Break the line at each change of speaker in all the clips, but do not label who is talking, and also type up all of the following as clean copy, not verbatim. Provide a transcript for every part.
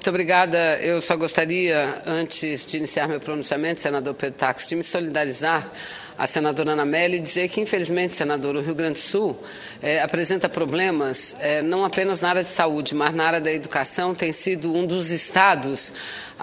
Muito obrigada. Eu só gostaria, antes de iniciar meu pronunciamento, senador Pedro Taques, de me solidarizar à senadora Ana Amélia e dizer que, infelizmente, senador, o Rio Grande do Sul apresenta problemas não apenas na área de saúde, mas na área da educação. Tem sido um dos estados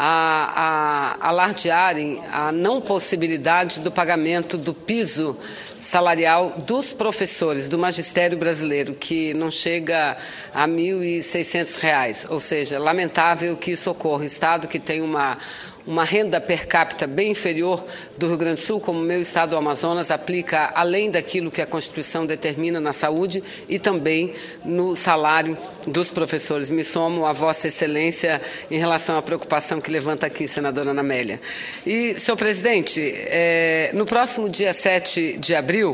a alardearem a não possibilidade do pagamento do piso salarial dos professores do magistério brasileiro, que não chega a R$ 1.600. Ou seja, lamentável que isso ocorra. Estado que tem uma renda per capita bem inferior do Rio Grande do Sul, como o meu estado, o Amazonas, aplica além daquilo que a Constituição determina na saúde e também no salário dos professores. Me somo à Vossa Excelência em relação à preocupação que levanta aqui, senadora Ana Amélia. E, senhor presidente, no próximo dia 7 de abril,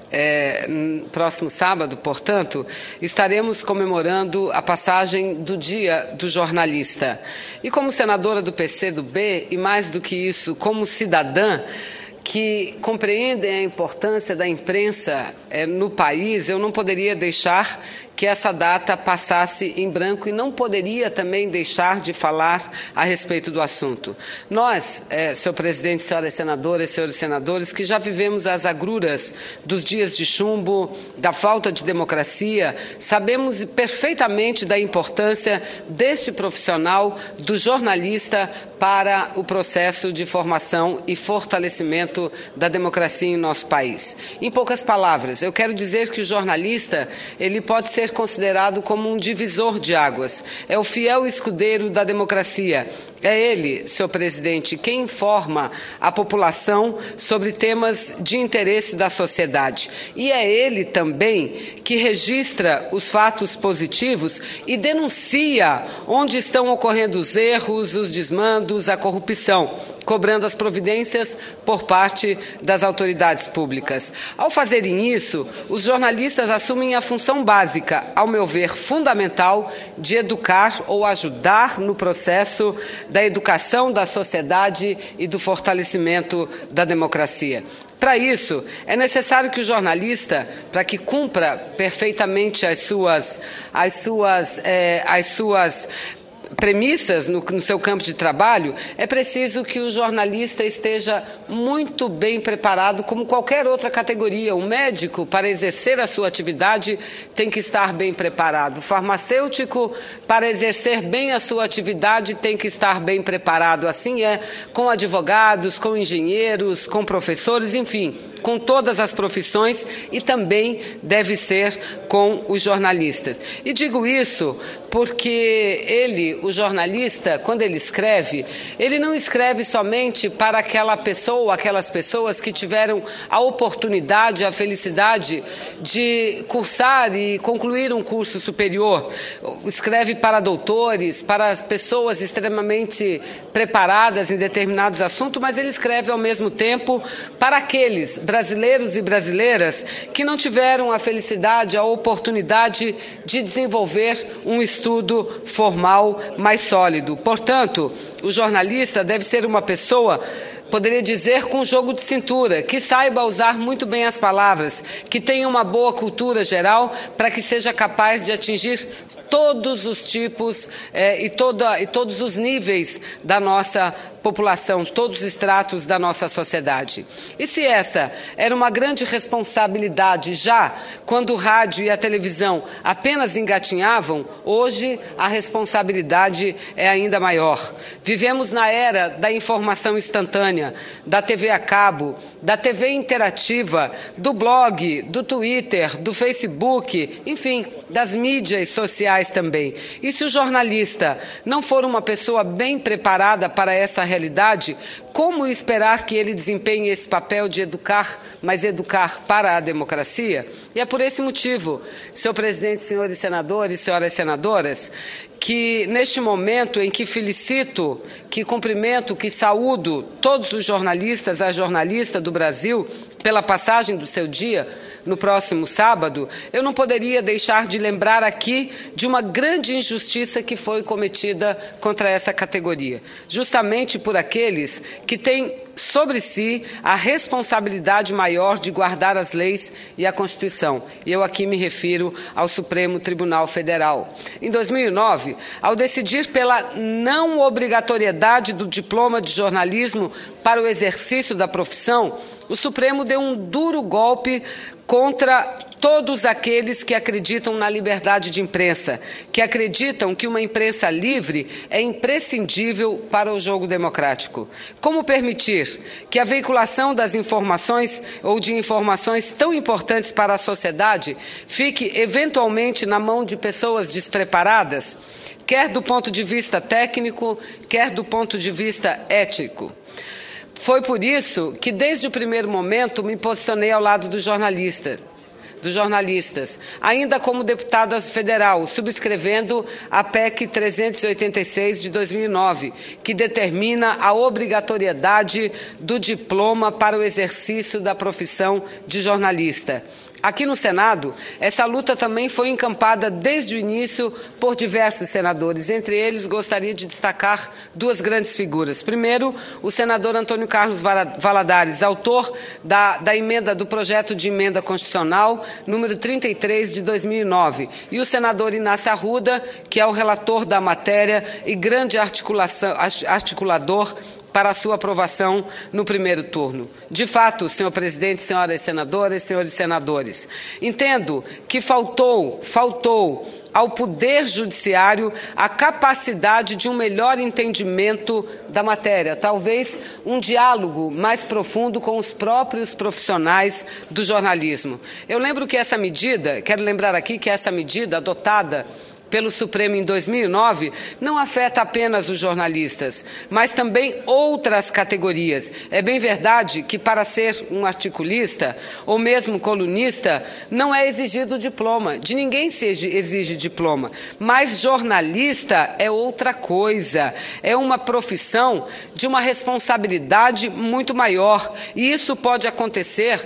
próximo sábado, portanto, estaremos comemorando a passagem do Dia do Jornalista. E como senadora do PCdoB, e mais do que isso, como cidadã que compreendem a importância da imprensa no país, eu não poderia deixar que essa data passasse em branco e não poderia também deixar de falar a respeito do assunto. Nós, senhor presidente, senhoras senadoras, senhores senadores, que já vivemos as agruras dos dias de chumbo, da falta de democracia, sabemos perfeitamente da importância deste profissional, do jornalista, para o processo de formação e fortalecimento da democracia em nosso país. Em poucas palavras, eu quero dizer que o jornalista, ele pode ser considerado como um divisor de águas. É o fiel escudeiro da democracia. É ele, senhor presidente, quem informa a população sobre temas de interesse da sociedade. E é ele também que registra os fatos positivos e denuncia onde estão ocorrendo os erros, os desmandos, a corrupção, cobrando as providências por parte das autoridades públicas. Ao fazerem isso, os jornalistas assumem a função básica, ao meu ver, fundamental, de educar ou ajudar no processo da educação da sociedade e do fortalecimento da democracia. Para isso, é necessário que o jornalista, para que cumpra perfeitamente as suas premissas no seu campo de trabalho, é preciso que o jornalista esteja muito bem preparado, como qualquer outra categoria. O médico, para exercer a sua atividade, tem que estar bem preparado. O farmacêutico, para exercer bem a sua atividade, tem que estar bem preparado. Assim é com advogados, com engenheiros, com professores, enfim, com todas as profissões, e também deve ser com os jornalistas. E digo isso porque o jornalista, quando ele escreve, ele não escreve somente para aquela pessoa ou aquelas pessoas que tiveram a oportunidade, a felicidade de cursar e concluir um curso superior. Escreve para doutores, para pessoas extremamente preparadas em determinados assuntos, mas ele escreve ao mesmo tempo para aqueles brasileiros e brasileiras que não tiveram a felicidade, a oportunidade de desenvolver um estudo formal mais sólido. Portanto, o jornalista deve ser uma pessoa, poderia dizer, com jogo de cintura, que saiba usar muito bem as palavras, que tenha uma boa cultura geral, para que seja capaz de atingir todos os tipos e todos os níveis da nossa população, todos os estratos da nossa sociedade. E se essa era uma grande responsabilidade já quando o rádio e a televisão apenas engatinhavam, hoje a responsabilidade é ainda maior. Vivemos na era da informação instantânea, da TV a cabo, da TV interativa, do blog, do Twitter, do Facebook, enfim, das mídias sociais também. E se o jornalista não for uma pessoa bem preparada para essa realidade, como esperar que ele desempenhe esse papel de educar, mas educar para a democracia? E é por esse motivo, senhor presidente, senhores senadores, senhoras senadoras, que neste momento em que felicito, que cumprimento, que saúdo todos os jornalistas, a jornalista do Brasil, pela passagem do seu dia, no próximo sábado, eu não poderia deixar de lembrar aqui de uma grande injustiça que foi cometida contra essa categoria, justamente por aqueles que têm sobre si a responsabilidade maior de guardar as leis e a Constituição. E eu aqui me refiro ao Supremo Tribunal Federal. Em 2009, ao decidir pela não obrigatoriedade do diploma de jornalismo para o exercício da profissão, o Supremo deu um duro golpe contra todos aqueles que acreditam na liberdade de imprensa, que acreditam que uma imprensa livre é imprescindível para o jogo democrático. Como permitir que a veiculação das informações ou de informações tão importantes para a sociedade fique eventualmente na mão de pessoas despreparadas, quer do ponto de vista técnico, quer do ponto de vista ético? Foi por isso que, desde o primeiro momento, me posicionei ao lado dos jornalistas, ainda como deputada federal, subscrevendo a PEC 386 de 2009, que determina a obrigatoriedade do diploma para o exercício da profissão de jornalista. Aqui no Senado, essa luta também foi encampada desde o início por diversos senadores. Entre eles, gostaria de destacar duas grandes figuras. Primeiro, o senador Antônio Carlos Valadares, autor da emenda do projeto de emenda constitucional número 33 de 2009, e o senador Inácio Arruda, que é o relator da matéria e grande articulador para a sua aprovação no primeiro turno. De fato, senhor presidente, senhoras senadoras, senhores senadores, entendo que faltou ao Poder Judiciário a capacidade de um melhor entendimento da matéria, talvez um diálogo mais profundo com os próprios profissionais do jornalismo. Eu lembro que essa medida, quero lembrar aqui que essa medida adotada pelo Supremo em 2009, não afeta apenas os jornalistas, mas também outras categorias. É bem verdade que, para ser um articulista ou mesmo colunista, não é exigido diploma. De ninguém se exige diploma. Mas jornalista é outra coisa. É uma profissão de uma responsabilidade muito maior. E isso pode acontecer.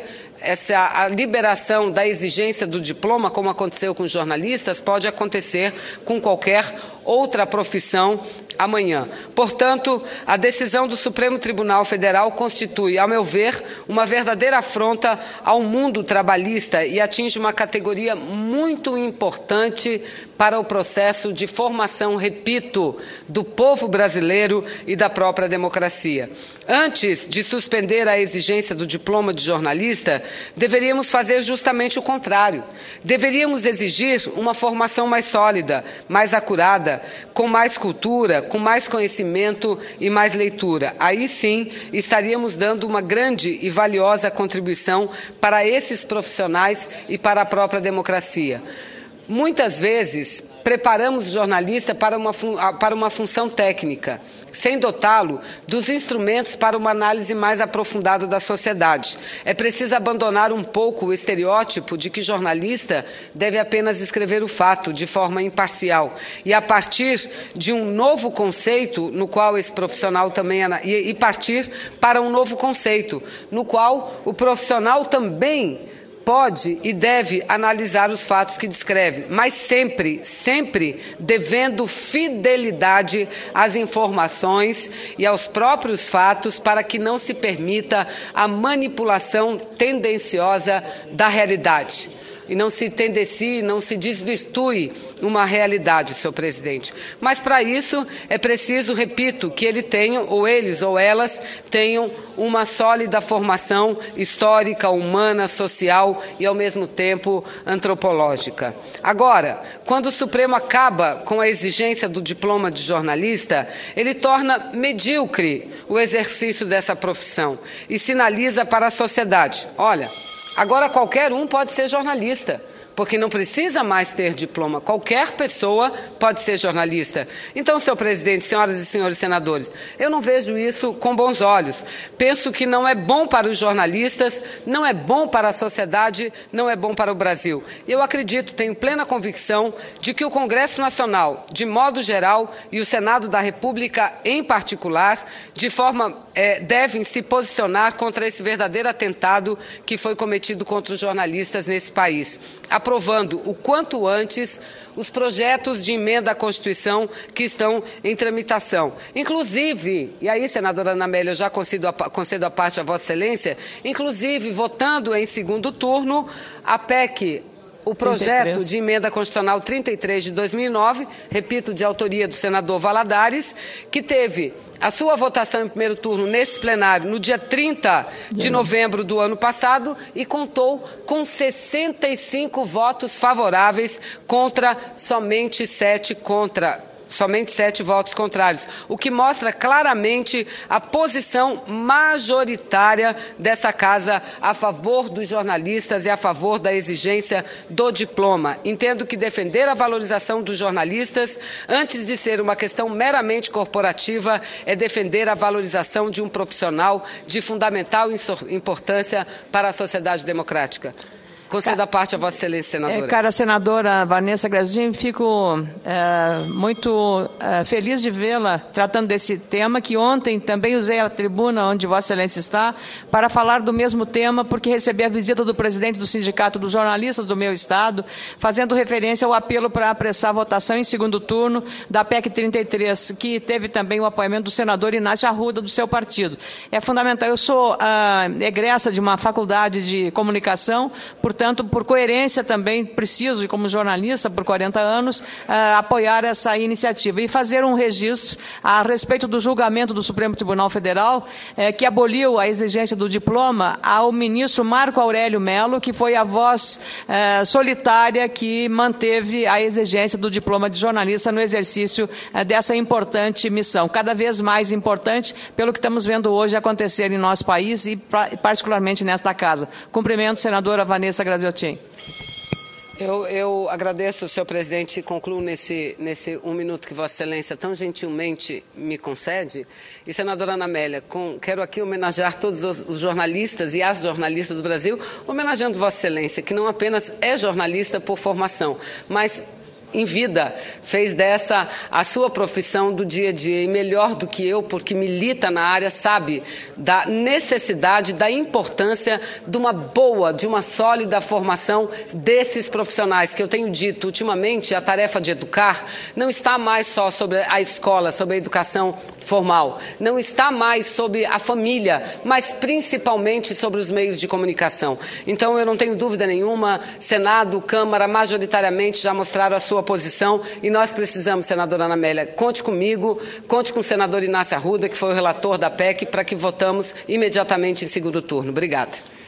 A liberação da exigência do diploma, como aconteceu com os jornalistas, pode acontecer com qualquer outra profissão amanhã. Portanto, a decisão do Supremo Tribunal Federal constitui, ao meu ver, uma verdadeira afronta ao mundo trabalhista e atinge uma categoria muito importante para o processo de formação, repito, do povo brasileiro e da própria democracia. Antes de suspender a exigência do diploma de jornalista, deveríamos fazer justamente o contrário. Deveríamos exigir uma formação mais sólida, mais acurada, com mais cultura, com mais conhecimento e mais leitura. Aí sim estaríamos dando uma grande e valiosa contribuição para esses profissionais e para a própria democracia. Muitas vezes, preparamos o jornalista para uma função técnica, sem dotá-lo dos instrumentos para uma análise mais aprofundada da sociedade. É preciso abandonar um pouco o estereótipo de que jornalista deve apenas escrever o fato de forma imparcial e, a partir de um novo conceito, no qual esse profissional também e partir para um novo conceito, no qual o profissional também pode e deve analisar os fatos que descreve, mas sempre devendo fidelidade às informações e aos próprios fatos para que não se permita a manipulação tendenciosa da realidade. E não se tendencie, não se desvirtue uma realidade, senhor presidente. Mas, para isso, é preciso, repito, que ele tenha, ou eles ou elas, tenham uma sólida formação histórica, humana, social e, ao mesmo tempo, antropológica. Agora, quando o Supremo acaba com a exigência do diploma de jornalista, ele torna medíocre o exercício dessa profissão e sinaliza para a sociedade: olha, agora qualquer um pode ser jornalista, porque não precisa mais ter diploma. Qualquer pessoa pode ser jornalista. Então, senhor presidente, senhoras e senhores senadores, eu não vejo isso com bons olhos. Penso que não é bom para os jornalistas, não é bom para a sociedade, não é bom para o Brasil. Eu acredito, tenho plena convicção de que o Congresso Nacional, de modo geral, e o Senado da República em particular, devem se posicionar contra esse verdadeiro atentado que foi cometido contra os jornalistas nesse país. A aprovando o quanto antes os projetos de emenda à Constituição que estão em tramitação. Inclusive, e aí, senadora Ana Amélia, eu já concedo a parte a Vossa Excelência, inclusive votando em segundo turno a PEC, o projeto
33.
de emenda constitucional 33 de 2009, repito, de autoria do senador Valadares, que teve a sua votação em primeiro turno nesse plenário no dia 30 de novembro do ano passado e contou com 65 votos favoráveis contra somente 7 votos contrários, o que mostra claramente a posição majoritária dessa Casa a favor dos jornalistas e a favor da exigência do diploma. Entendo que defender a valorização dos jornalistas, antes de ser uma questão meramente corporativa, é defender a valorização de um profissional de fundamental importância para a sociedade democrática. Concedo a parte a Vossa Excelência, senadora.
Cara senadora Vanessa Grazin, fico muito feliz de vê-la tratando desse tema, que ontem também usei a tribuna onde Vossa Excelência está para falar do mesmo tema, porque recebi a visita do presidente do Sindicato dos Jornalistas do meu estado, fazendo referência ao apelo para apressar a votação em segundo turno da PEC 33, que teve também o apoiamento do senador Inácio Arruda, do seu partido. É fundamental. Eu sou egressa de uma faculdade de comunicação, portanto, por coerência também preciso, como jornalista por 40 anos, apoiar essa iniciativa e fazer um registro a respeito do julgamento do Supremo Tribunal Federal, que aboliu a exigência do diploma ao ministro Marco Aurélio Mello, que foi a voz solitária que manteve a exigência do diploma de jornalista no exercício dessa importante missão, cada vez mais importante pelo que estamos vendo hoje acontecer em nosso país e particularmente nesta casa. Cumprimento, senadora Vanessa Graziotin.
Eu agradeço, senhor presidente, e concluo nesse 1 minuto que Vossa Excelência tão gentilmente me concede. E, senadora Ana Amélia, quero aqui homenagear todos os jornalistas e as jornalistas do Brasil, homenageando Vossa Excelência, que não apenas é jornalista por formação, mas em vida, fez dessa a sua profissão do dia a dia, e melhor do que eu, porque milita na área, sabe da necessidade, da importância de uma boa, de uma sólida formação desses profissionais, que eu tenho dito ultimamente, a tarefa de educar não está mais só sobre a escola, sobre a educação formal, não está mais sobre a família, mas principalmente sobre os meios de comunicação. Então, eu não tenho dúvida nenhuma, Senado, Câmara, majoritariamente já mostraram a sua posição e nós precisamos, senadora Ana Amélia, conte comigo, conte com o senador Inácio Arruda, que foi o relator da PEC, para que votamos imediatamente em segundo turno. Obrigada.